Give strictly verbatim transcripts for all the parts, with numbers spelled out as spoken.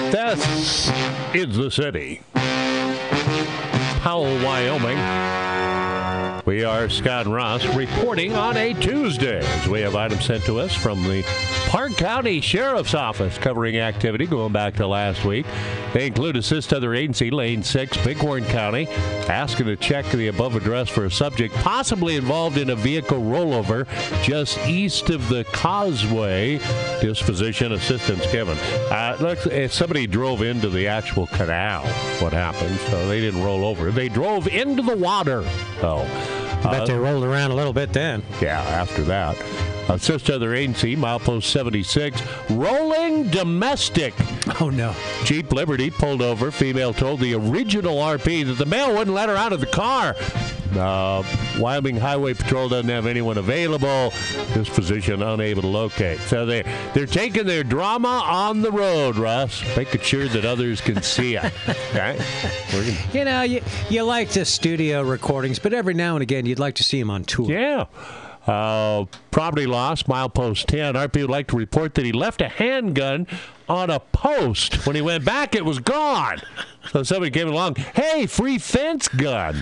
This is the city. Powell, Wyoming. We are Scott and Ross reporting on a Tuesday as we have items sent to us from the Park County Sheriff's Office covering activity going back to last week. They include assist other agency, Lane six, Bighorn County, asking to check the above address for a subject possibly involved in a vehicle rollover just east of the causeway. Disposition assistance given. Uh, look, if somebody drove into the actual canal, what happened? So they didn't roll over. They drove into the water. So, I bet uh, they rolled around a little bit then. Yeah, after that. Assist other agency, milepost seventy-six, rolling domestic. Oh, no. Jeep Liberty pulled over. Female told the original R P that the male wouldn't let her out of the car. Uh, Wyoming Highway Patrol doesn't have anyone available. Disposition unable to locate. So they, they're taking their drama on the road, Russ, making sure that others can see it. Okay? Gonna... You know, you, you like the studio recordings, but every now and again you'd like to see them on tour. Yeah. Uh, property loss, milepost ten. R P would like to report that he left a handgun on a post. When he went back, it was gone. So somebody came along, hey, free fence gun.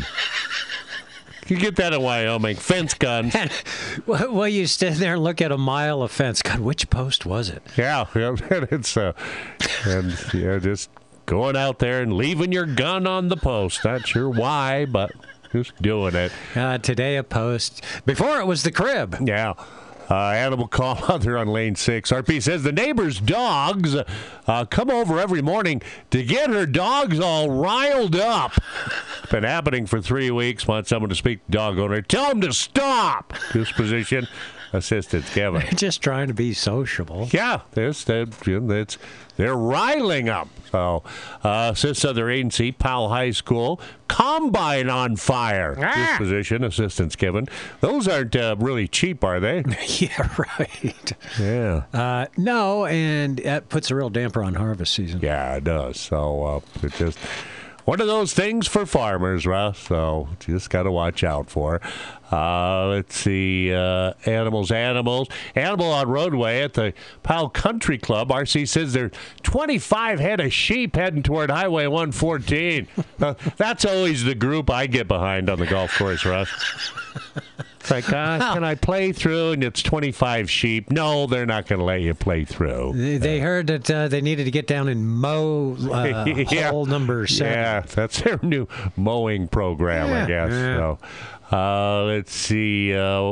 You get that in Wyoming, fence guns. Well, you stand there and look at a mile of fence. God, which post was it? Yeah, it's uh, and yeah, just going out there and leaving your gun on the post. Not sure why, but just doing it. Uh, today a post. Before it was the crib. Yeah. Uh, animal call out there on lane six. R P says the neighbor's dogs uh, come over every morning to get her dogs all riled up. Been happening for three weeks. Want someone to speak to dog owner. Tell them to stop. Disposition assistance given. They're just trying to be sociable. Yeah, there's that's they're riling up. So, uh, assist other agency, Powell High School, combine on fire. Ah! Disposition assistance given. Those aren't uh, really cheap, are they? Yeah, right. Yeah. Uh, no, and that puts a real damper on harvest season. Yeah, it does. So uh, it just. One of those things for farmers, Russ, so just got to watch out for. Uh, let's see, uh, animals, animals. Animal on roadway at the Powell Country Club. R C says there's twenty-five head of sheep heading toward Highway one fourteen. uh, that's always the group I get behind on the golf course, Russ. It's like, uh, can I play through? And it's twenty-five sheep. No, they're not going to let you play through. They, they heard that uh, they needed to get down and mow uh, yeah. hole number seven. Yeah, that's their new mowing program, yeah. I guess. Yeah. So, uh, let's see. Uh,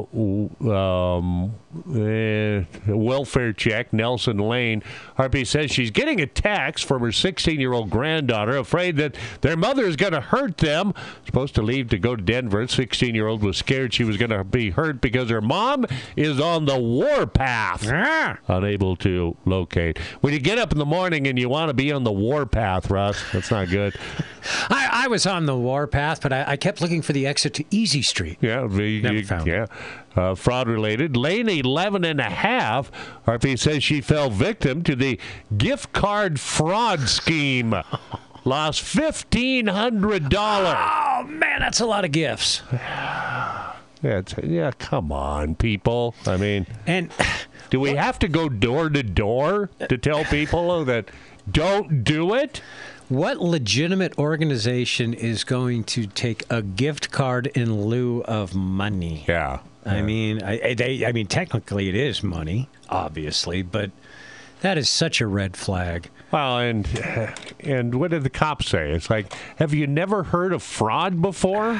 um, uh, welfare check, Nelson Lane. R P says she's getting a text from her sixteen-year-old granddaughter, afraid that their mother is going to hurt them. Supposed to leave to go to Denver. sixteen-year-old was scared she was going to be hurt because her mom is on the warpath. Ah. Unable to locate. When you get up in the morning and you want to be on the warpath, Russ, that's not good. I, I was on the warpath, but I, I kept looking for the exit to Easy Street. Yeah, the, Never you, found yeah. Uh, fraud related. Lane eleven and a half. R P says she fell victim to the gift card fraud scheme. Lost fifteen hundred dollars. Oh, man, that's a lot of gifts. Yeah, it's, yeah, come on, people. I mean, and do we have to go door to door to tell people that don't do it? What legitimate organization is going to take a gift card in lieu of money? Yeah. I yeah. mean, I, they, I mean, technically it is money, obviously, but that is such a red flag. Well, and and what did the cops say? It's like, have you never heard of fraud before?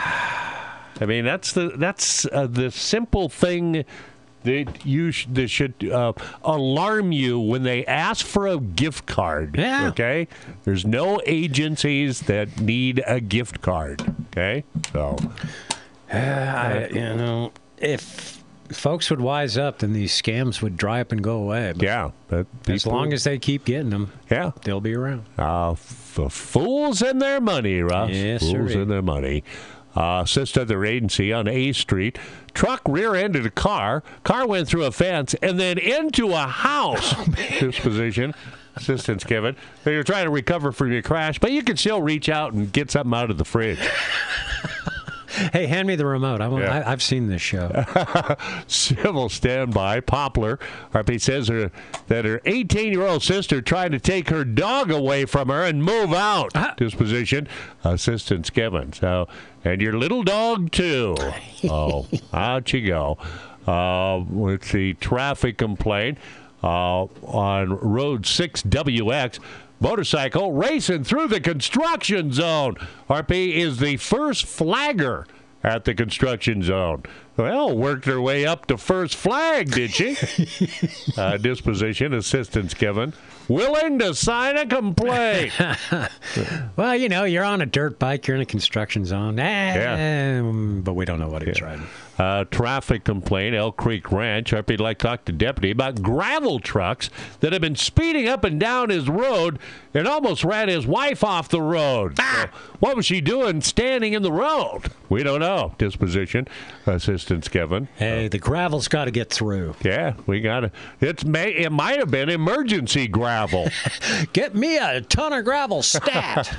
I mean, that's the that's uh, the simple thing that you sh- that should uh, alarm you when they ask for a gift card. Yeah. Okay. There's no agencies that need a gift card. Okay. So, uh, I, you know, if folks would wise up, then these scams would dry up and go away. But yeah. But as people, long as they keep getting them, yeah, they'll be around. Uh, f- fools and their money, Russ. Yes, fools sir. and their money. Uh, assist other agency on A Street. Truck rear-ended a car. Car went through a fence and then into a house. Oh, Disposition. Assistance given. So you're trying to recover from your crash, but you can still reach out and get something out of the fridge. Hey, hand me the remote. I, Yeah. I, I've seen this show. Civil standby. Poplar. R P says her, that her eighteen-year-old sister tried to take her dog away from her and move out. Ah. Disposition. Assistance given. So, and your little dog, too. Oh, out you go. Uh, let's see. Traffic complaint uh, on Road six W X. Motorcycle racing through the construction zone. R P is the first flagger at the construction zone. Well, worked her way up to first flag, did she? uh, disposition, assistance given. Willing to sign a complaint. Well, you know, you're on a dirt bike, you're in a construction zone. Eh, Yeah. But we don't know what he's riding. Uh, traffic complaint, Elk Creek Ranch. R P'd like to talk to deputy about gravel trucks that have been speeding up and down his road and almost ran his wife off the road. Ah! So what was she doing standing in the road? We don't know. Disposition, assistance given. Hey, the gravel's got to get through. Yeah, we got it. It's may it might have been emergency gravel. Get me a ton of gravel stat.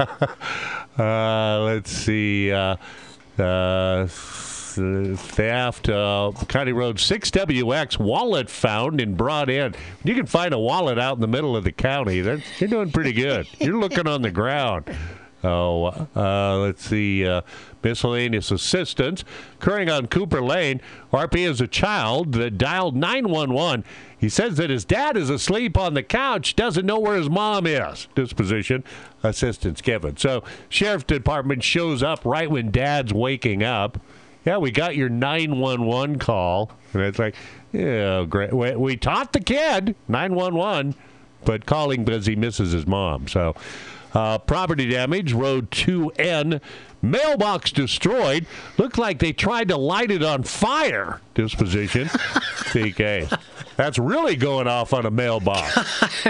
uh, let's see. Uh, uh, theft, uh, County Road six W X, wallet found and brought in. You can find a wallet out in the middle of the county. That's, you're doing pretty good. You're looking on the ground. Oh, uh, let's see. Uh, miscellaneous assistance occurring on Cooper Lane. R P is a child that dialed nine one one. He says that his dad is asleep on the couch, doesn't know where his mom is. Disposition, assistance given. So, Sheriff's Department shows up right when dad's waking up. Yeah, we got your nine one one call. And it's like, yeah, great. We, we taught the kid nine one one, but calling because he misses his mom. So, uh, property damage, Road two N, mailbox destroyed. Looked like they tried to light it on fire. Disposition, T K. That's really going off on a mailbox.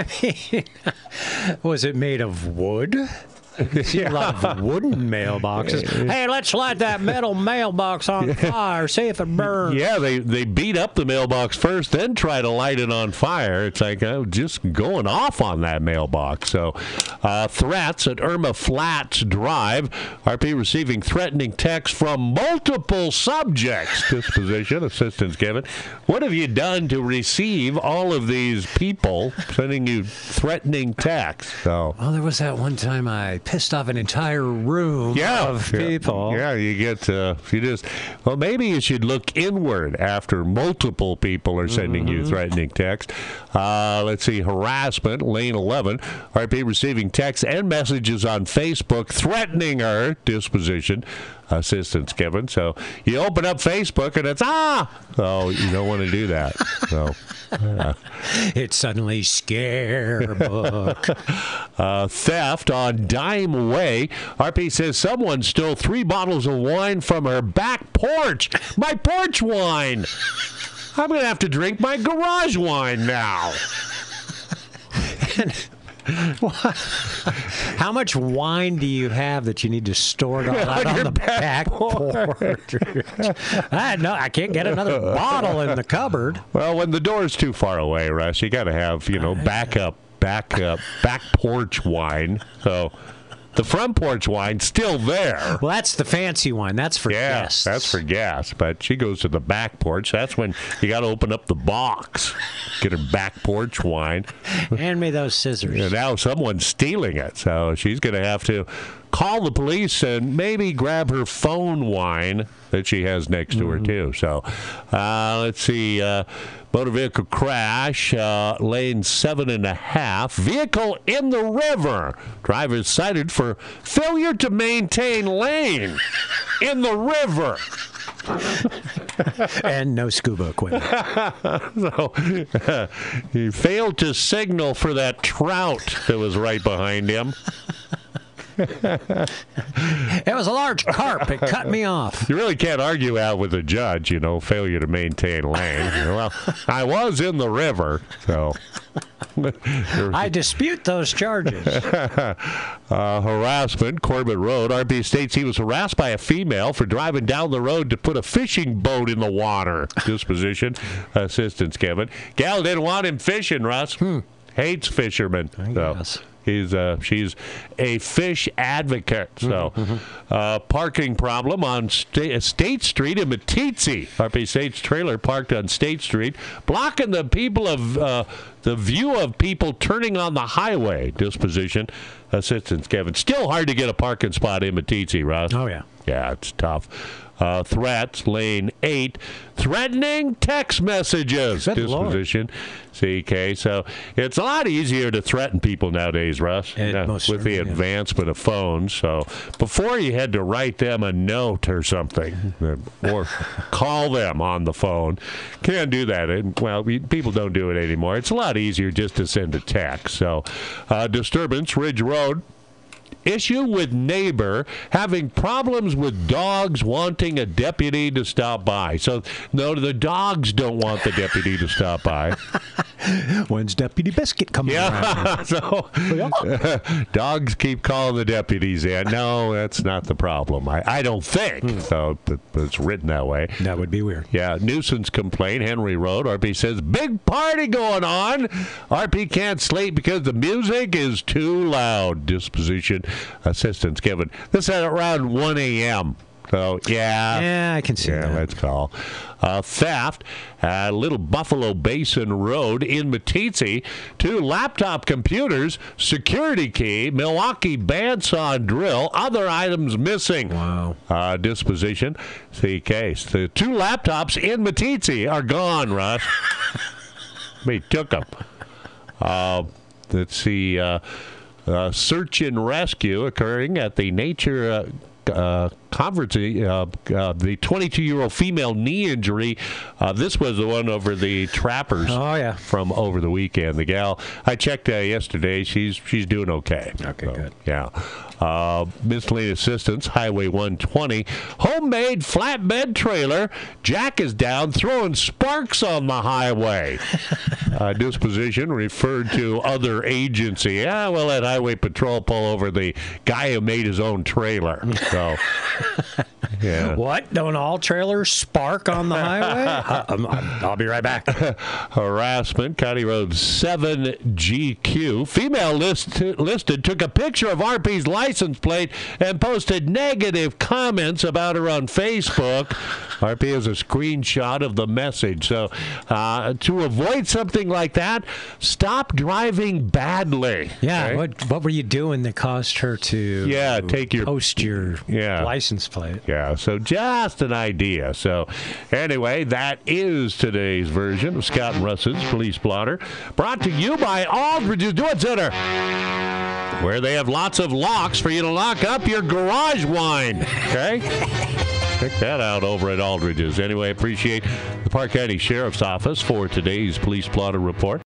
Was it made of wood? See a lot of wooden mailboxes. Hey, let's light that metal mailbox on fire. See if it burns. Yeah, they, they beat up the mailbox first, then try to light it on fire. It's like oh, just going off on that mailbox. So, uh, threats at Irma Flats Drive. R P receiving threatening texts from multiple subjects. Disposition, assistance given. What have you done to receive all of these people sending you threatening texts? So. Well, there was that one time I pissed off an entire room Yeah, of yeah, people. Yeah, you get, uh, you just, well, maybe you should look inward after multiple people are sending Mm-hmm. you threatening text. Uh, let's see, harassment, lane eleven. R P receiving texts and messages on Facebook threatening her. Disposition, assistance given. So you open up Facebook and it's, ah! Oh, you don't want to do that. So. Uh, It's suddenly scare book. uh, theft on Dime Way. R P says someone stole three bottles of wine from her back porch. My porch wine. I'm going to have to drink my garage wine now. How much wine do you have that you need to store it all out on, your the back back porch? I no, I can't get another bottle in the cupboard. Well, when the door's too far away, Russ, you got to have, you know, backup, backup, back porch wine. So the front porch wine's still there. Well, that's the fancy wine. That's for Yeah, guests. that's for gas. But she goes to the back porch. That's when you got to open up the box, get her back porch wine. Hand me those scissors. And now someone's stealing it, so she's going to have to call the police and maybe grab her phone wine that she has next to her, too. So uh, let's see. Uh, motor vehicle crash, uh, lane seven and a half. Vehicle in the river. Driver cited for failure to maintain lane in the river. And no scuba equipment. So uh, he failed to signal for that trout that was right behind him. It was a large carp. It cut me off. You really can't argue out with a judge, you know, failure to maintain lane. Well, I was in the river, so. I dispute those charges. uh, harassment, Corbett Road. R P states he was harassed by a female for driving down the road to put a fishing boat in the water. Disposition, assistance, Kevin. Gal didn't want him fishing, Russ. Hmm. Hates fishermen. I So. guess. he's uh, she's a fish advocate. So, mm-hmm. uh, parking problem on State, State Street in Meeteetse. R P State's trailer parked on State Street, blocking the people of uh, the view of people turning on the highway. Disposition assistance, Kevin. Still hard to get a parking spot in Meeteetse, Ross. Oh yeah, yeah, it's tough. Uh, threats, lane eight, threatening text messages. Good disposition, Lord. C K. So it's a lot easier to threaten people nowadays, Russ, it uh, with the advancement of phones. So before you had to write them a note or something, or call them on the phone. Can't do that. And, well, people don't do it anymore. It's a lot easier just to send a text. So uh, disturbance, Ridge Road. Issue with neighbor having problems with dogs wanting a deputy to stop by. So, no, the dogs don't want the deputy to stop by. When's Deputy Biscuit coming yeah. around? so, uh, dogs keep calling the deputies in. No, that's not the problem. I, I don't think. Hmm. So, but, but it's written that way. That would be weird. Yeah, nuisance complaint, Henry Road. R P says, big party going on. R P can't sleep because the music is too loud. Disposition assistance given. This at around one a.m. So, yeah. Yeah, I can see yeah, that. Let's call. Uh, theft at Little Buffalo Basin Road in Meeteetse. Two laptop computers, security key, Milwaukee bandsaw and drill, other items missing. Wow. Uh, disposition, see case. The two laptops in Meeteetse are gone, Russ. We took them. Uh, let's see. Uh, Uh, search and rescue occurring at the Nature uh, uh, Conference. Uh, uh, the twenty-two-year-old female knee injury. Uh, this was the one over the trappers. Oh yeah, from over the weekend. The gal I checked uh, yesterday. She's she's doing okay. Okay, so, good. Yeah. Uh, miscellaneous assistance. Highway one twenty. Homemade flatbed trailer. Jack is down, throwing sparks on the highway. uh, disposition referred to other agency. Yeah, we'll let Highway Patrol pull over the guy who made his own trailer. So. Yeah. What? Don't all trailers spark on the highway? I, I'm, I'm, I'll be right back. Harassment, County Road seven G Q. Female list, listed took a picture of R P's license plate and posted negative comments about her on Facebook. R P has a screenshot of the message. So uh, to avoid something like that, stop driving badly. Yeah. Okay? What What were you doing that caused her to yeah, take your, post your yeah. license plate? Yeah. So just an idea. So anyway, that is today's version of Scott and Russ's Police Blotter, brought to you by Aldridge's Do It Center, where they have lots of locks for you to lock up your garage wine. Okay? Check that out over at Aldridge's. Anyway, appreciate the Park County Sheriff's Office for today's Police Blotter Report.